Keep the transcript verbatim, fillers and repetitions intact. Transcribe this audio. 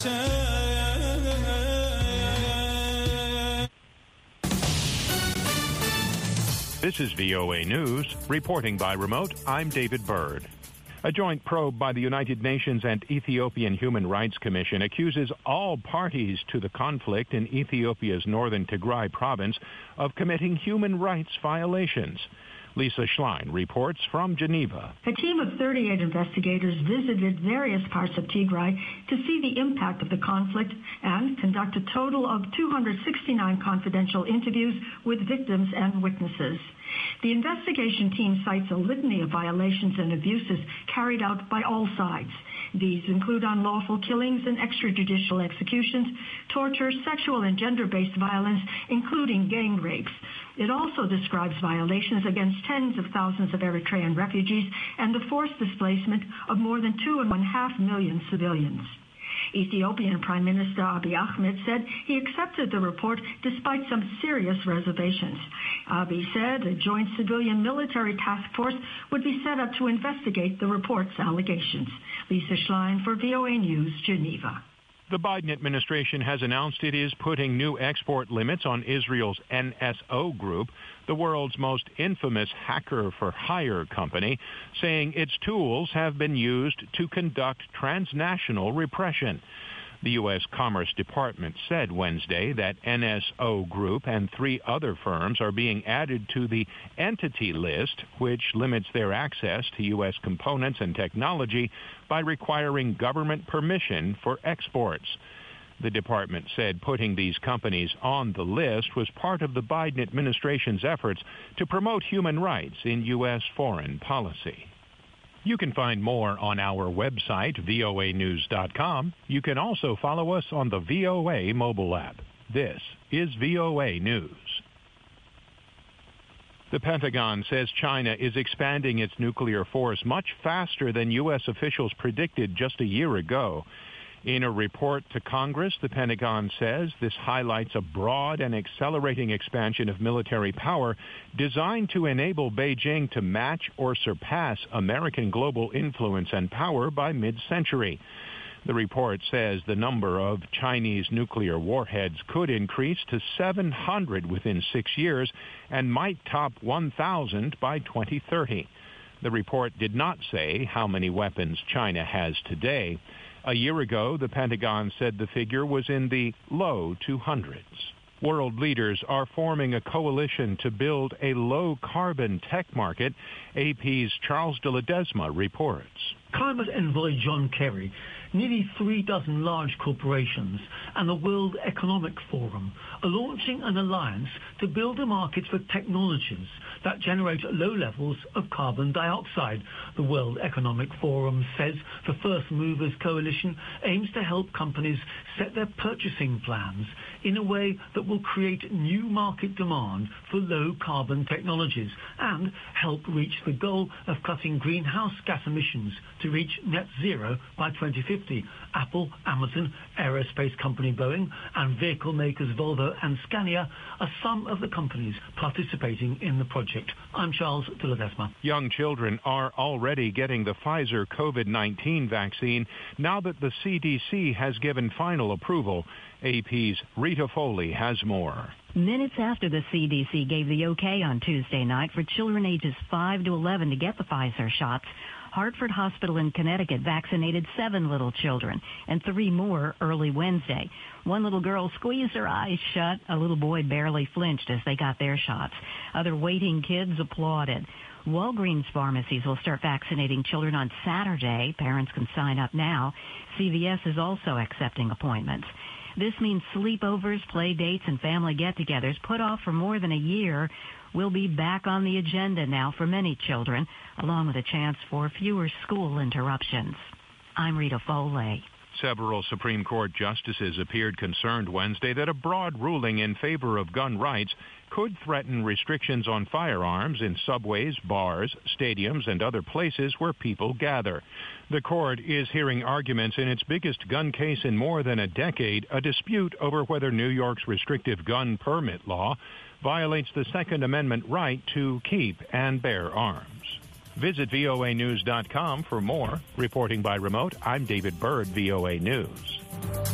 This is V O A News. Reporting by remote, I'm David Byrd. A joint probe by the United Nations and Ethiopian Human Rights Commission accuses all parties to the conflict in Ethiopia's northern Tigray province of committing human rights violations. Lisa Schlein reports from Geneva. A team of thirty-eight investigators visited various parts of Tigray to see the impact of the conflict and conduct a total of two hundred sixty-nine confidential interviews with victims and witnesses. The investigation team cites a litany of violations and abuses carried out by all sides. These include unlawful killings and extrajudicial executions, torture, sexual and gender-based violence, including gang rapes. It also describes violations against tens of thousands of Eritrean refugees and the forced displacement of more than two and one half million civilians. Ethiopian Prime Minister Abiy Ahmed said he accepted the report despite some serious reservations. Abiy said a joint civilian military task force would be set up to investigate the report's allegations. Lisa Schlein for V O A News, Geneva. The Biden administration has announced it is putting new export limits on Israel's N S O Group, the world's most infamous hacker-for-hire company, saying its tools have been used to conduct transnational repression. The U S Commerce Department said Wednesday that N S O Group and three other firms are being added to the Entity List, which limits their access to U S components and technology by requiring government permission for exports. The department said putting these companies on the list was part of the Biden administration's efforts to promote human rights in U S foreign policy. You can find more on our website, V O A news dot com. You can also follow us on the V O A mobile app. This is V O A News. The Pentagon says China is expanding its nuclear force much faster than U S officials predicted just a year ago. In a report to Congress, the Pentagon says this highlights a broad and accelerating expansion of military power designed to enable Beijing to match or surpass American global influence and power by mid-century. The report says the number of Chinese nuclear warheads could increase to seven hundred within six years and might top one thousand by twenty thirty. The report did not say how many weapons China has today. A year ago, the Pentagon said the figure was in the low two hundreds. World leaders are forming a coalition to build a low-carbon tech market, A P's Charles de Ledesma reports. Climate envoy John Kerry, nearly three dozen large corporations, and the World Economic Forum are launching an alliance to build a market for technologies that generate low levels of carbon dioxide. The World Economic Forum says the First Movers Coalition aims to help companies set their purchasing plans in a way that will create new market demand for low-carbon technologies and help reach the goal of cutting greenhouse gas emissions to reach net zero by twenty fifty. Apple, Amazon, aerospace company Boeing, and vehicle makers Volvo and Scania are some of the companies participating in the project. I'm Charles de Ledesma. Young children are already getting the Pfizer COVID nineteen vaccine now that the C D C has given final approval. A P's Rita Foley has more. Minutes after the C D C gave the okay on Tuesday night for children ages five to eleven to get the Pfizer shots, Hartford Hospital in Connecticut vaccinated seven little children and three more early Wednesday. One little girl squeezed her eyes shut. A little boy barely flinched as they got their shots. Other waiting kids applauded. Walgreens pharmacies will start vaccinating children on Saturday. Parents can sign up now. C V S is also accepting appointments. This means sleepovers, play dates, and family get-togethers put off for more than a year will be back on the agenda now for many children, along with a chance for fewer school interruptions. I'm Rita Foley. Several Supreme Court justices appeared concerned Wednesday that a broad ruling in favor of gun rights could threaten restrictions on firearms in subways, bars, stadiums, and other places where people gather. The court is hearing arguments in its biggest gun case in more than a decade, a dispute over whether New York's restrictive gun permit law violates the Second Amendment right to keep and bear arms. Visit V O A news dot com for more. Reporting by remote, I'm David Byrd, V O A News.